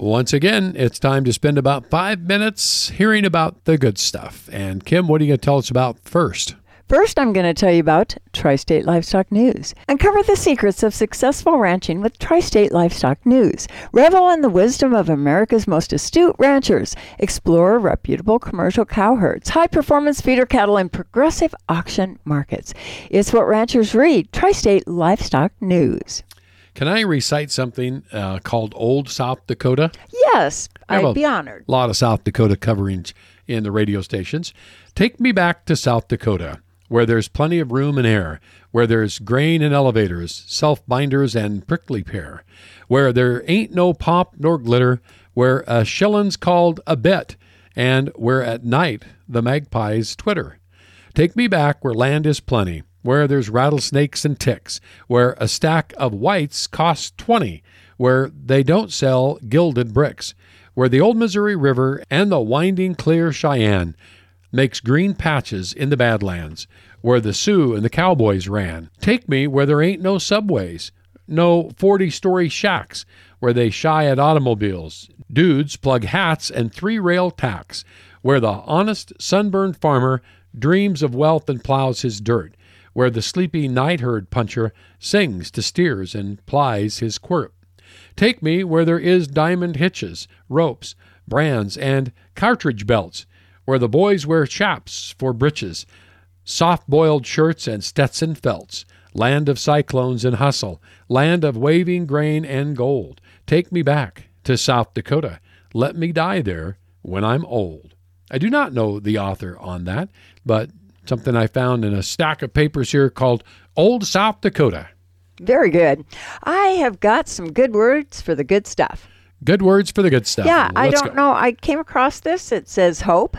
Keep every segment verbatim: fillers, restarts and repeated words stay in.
Once again, it's time to spend about five minutes hearing about the good stuff. And Kim, what are you going to tell us about first? First, I'm going to tell you about Tri-State Livestock News. Uncover the secrets of successful ranching with Tri-State Livestock News. Revel in the wisdom of America's most astute ranchers. Explore reputable commercial cow herds, high-performance feeder cattle, and progressive auction markets. It's what ranchers read. Tri-State Livestock News. Can I recite something uh, called Old South Dakota? Yes, I'd be honored. A lot of South Dakota coverage in the radio stations. Take me back to South Dakota, where there's plenty of room and air, where there's grain and elevators, self-binders and prickly pear, where there ain't no pomp nor glitter, where a shillin's called a bet, and where at night the magpies twitter. Take me back where land is plenty, where there's rattlesnakes and ticks, where a stack of whites costs twenty, where they don't sell gilded bricks, where the old Missouri River and the winding clear Cheyenne makes green patches in the Badlands, where the Sioux and the cowboys ran. Take me where there ain't no subways, no forty-story shacks, where they shy at automobiles, dudes plug hats and three-rail tacks, where the honest sunburned farmer dreams of wealth and plows his dirt, where the sleepy night-herd puncher sings to steers and plies his quirt. Take me where there is diamond hitches, ropes, brands, and cartridge belts, where the boys wear chaps for breeches, soft-boiled shirts and Stetson felts, land of cyclones and hustle, land of waving grain and gold. Take me back to South Dakota. Let me die there when I'm old. I do not know the author on that, but something I found in a stack of papers here called Old South Dakota. Very good. I have got some good words for the good stuff. Good words for the good stuff. Yeah, Let's I don't go. know. I came across this. It says hope,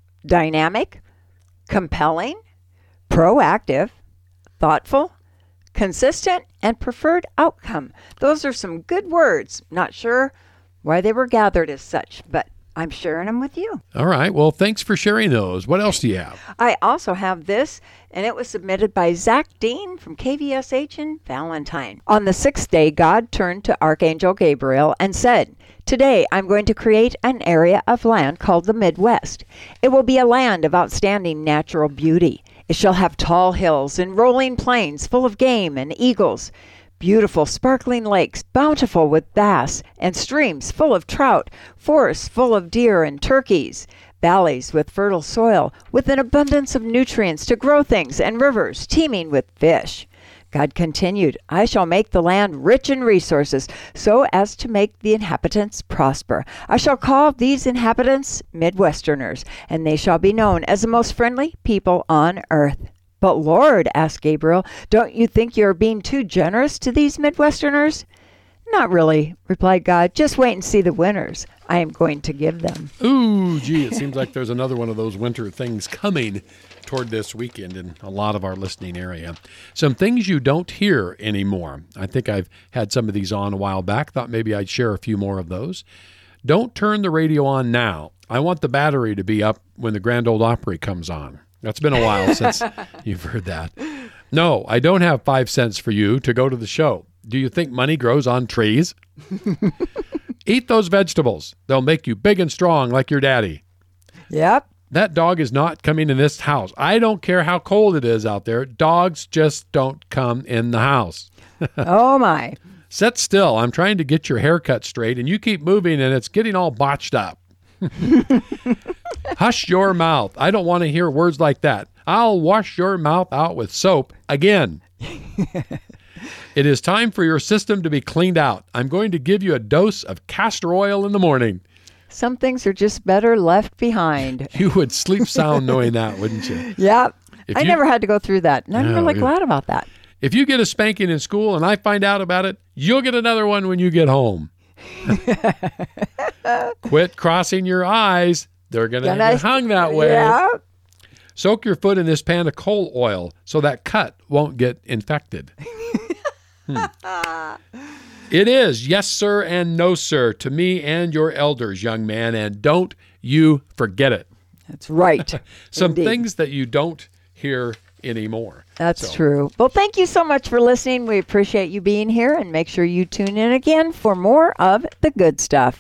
dynamic, compelling, proactive, thoughtful, consistent, and preferred outcome. Those are some good words. Not sure why they were gathered as such, but I'm sharing them with you. All right. Well, thanks for sharing those. What else do you have? I also have this, and it was submitted by Zach Dean from K V S H in Valentine. On the sixth day, God turned to Archangel Gabriel and said, "Today I'm going to create an area of land called the Midwest. It will be a land of outstanding natural beauty. It shall have tall hills and rolling plains full of game and eagles, beautiful sparkling lakes, bountiful with bass, and streams full of trout, forests full of deer and turkeys, valleys with fertile soil, with an abundance of nutrients to grow things, and rivers teeming with fish." God continued, "I shall make the land rich in resources, so as to make the inhabitants prosper. I shall call these inhabitants Midwesterners, and they shall be known as the most friendly people on earth." "But Lord," asked Gabriel, "don't you think you're being too generous to these Midwesterners?" "Not really," replied God. "Just wait and see the winners I am going to give them." Ooh, gee, it seems like there's another one of those winter things coming toward this weekend in a lot of our listening area. Some things you don't hear anymore. I think I've had some of these on a while back. Thought maybe I'd share a few more of those. Don't turn the radio on now. I want the battery to be up when the Grand Ole Opry comes on. That's been a while since you've heard that. No, I don't have five cents for you to go to the show. Do you think money grows on trees? Eat those vegetables. They'll make you big and strong like your daddy. Yep. That dog is not coming in this house. I don't care how cold it is out there. Dogs just don't come in the house. Oh, my. Sit still. I'm trying to get your haircut straight, and you keep moving, and it's getting all botched up. Hush your mouth. I don't want to hear words like that. I'll wash your mouth out with soap again. It is time for your system to be cleaned out. I'm going to give you a dose of castor oil in the morning. Some things are just better left behind. You would sleep sound knowing that, wouldn't you? Yep. If I you- never had to go through that, and I'm No, really yeah. glad about that. If you get a spanking in school and I find out about it, you'll get another one when you get home. Quit crossing your eyes. They're going to Gonna- get hung that way. Yeah. Soak your foot in this pan of coal oil so that cut won't get infected. Hmm. It is yes, sir, and no, sir, to me and your elders, young man, and don't you forget it. That's right. Some Indeed. things that you don't hear anymore. That's So, true. Well, thank you so much for listening. We appreciate you being here, and make sure you tune in again for more of the good stuff.